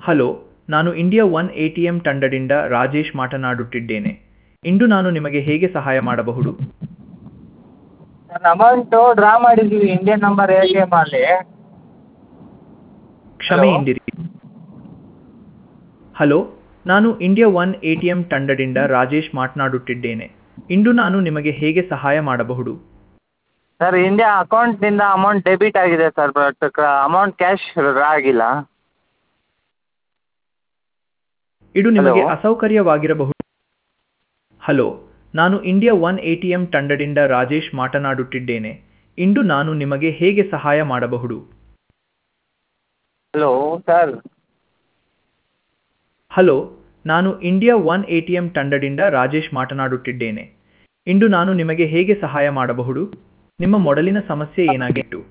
Hello, ನಾನು India one ATM ತಂಡದಿಂದ ರಾಜೇಶ್ ಮಾತನಾಡುತ್ತಿದ್ದೇನೆ. ಇಂದು ನಾನು ನಿಮಗೆ ಹೇಗೆ ಸಹಾಯ ಮಾಡಬಹುದು? ಸರ್ ಅಮೌಂಟು ಡ್ರಾ ಮಾಡಿದ್ದೀವಿ ಇಂಡಿಯನ್ ನಂಬರ್ ಎ ಟಿ ಎಮ್ಮಲ್ಲಿ. ಹಲೋ. ಕ್ಷಮೆಯಿಂದಿರಿ. ಹಲೋ, ನಾನು ಇಂಡಿಯಾ ಒನ್ ಎಟಿಎಂ ತಂಡದಿಂದ ರಾಜೇಶ್ ಮಾತನಾಡುತ್ತಿದ್ದೇನೆ. ಇಂದು ನಾನು ನಿಮಗೆ ಹೇಗೆ ಸಹಾಯ ಮಾಡಬಹುದು? ಸರ್ ಇಂಡಿಯಾ ಅಕೌಂಟ್ನಿಂದ ಅಮೌಂಟ್ ಡೆಬಿಟ್ ಆಗಿದೆ sir, but amount cash draw ಆಗಿಲ್ಲ. ಇದು ಹಲೋ. ನಿಮಗೆ ಅಸೌಕರ್ಯವಾಗಿರಬಹುದು. ಹಲೋ, ನಾನು ಇಂಡಿಯಾ ಒನ್ ಎಟಿಎಂ ತಂಡದಿಂದ ರಾಜೇಶ್ ಮಾತನಾಡುತ್ತಿದ್ದೇನೆ. ಇಂದು ನಾನು ನಿಮಗೆ ಹೇಗೆ ಸಹಾಯ ಮಾಡಬಹುದು? Hello sir. ಹಲೋ, ನಾನು ಇಂಡಿಯಾ ಒನ್ ಎಟಿಎಂ ತಂಡದಿಂದ ರಾಜೇಶ್ ಮಾತನಾಡುತ್ತಿದ್ದೇನೆ. ಇಂದು ನಾನು ನಿಮಗೆ ಹೇಗೆ ಸಹಾಯ ಮಾಡಬಹುದು? ನಿಮ್ಮ ಮೊದಲಿನ ಸಮಸ್ಯೆ ಏನಾಗಿತ್ತು?